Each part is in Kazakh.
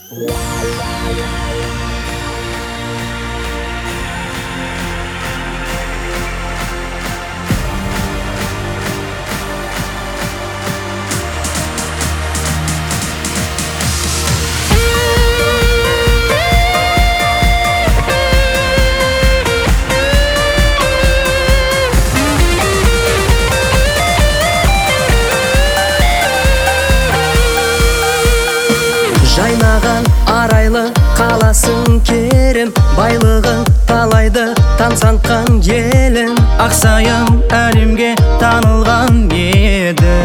Жайнаған арайлы қаласың керім, байлығың талайды тамсантқан елің. Ақсайым әлемге танылған еді.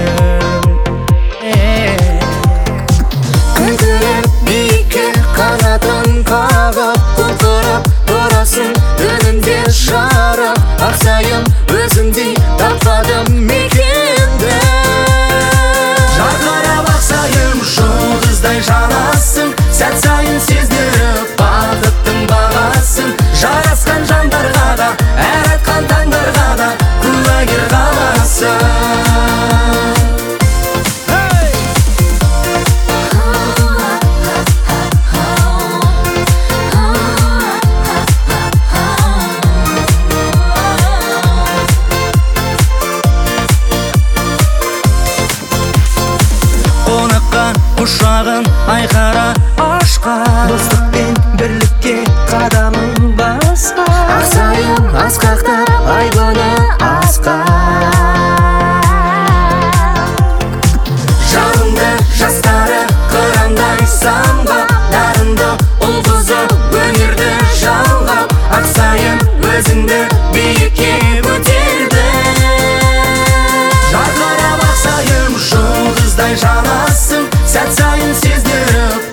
Күңгіріп биікке қанатын қағып, құлпырып тұрасың үнінде жарық. Ақсайым өзіңдей таппадым мекенді. Жарқырап ақсайым жұлдыздай жанасың, сәт сайын сездіріп бақыттың бағасын. Жарасқан жандарға да, әр атқан таңдарға да куәгер қаласың. Қонаққа құшағын айқара ашқан, Достық пен бірлікке қадамын басқа. Ақсайым асқақтап ай күні асқан. Жалынды жастары қырандай самғап, дарынды ұл қызы өнерді жалғап. Ақсайым өзіңді биікке көтерді. жарқырап ақсайым жұлдыздай жанасың, сәт сайын сездіріп